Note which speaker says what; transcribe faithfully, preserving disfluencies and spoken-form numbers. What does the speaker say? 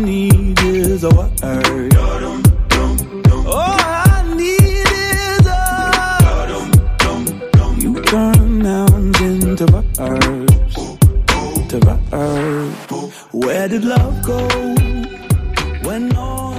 Speaker 1: need is a word. All I need is a. You turn nouns into verbs, to verbs. Where did love go when all